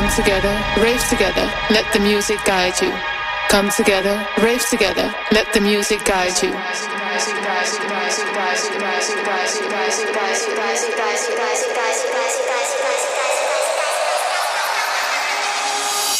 Come together, rave together, let the music guide you. Come together, rave together, let the music guide you.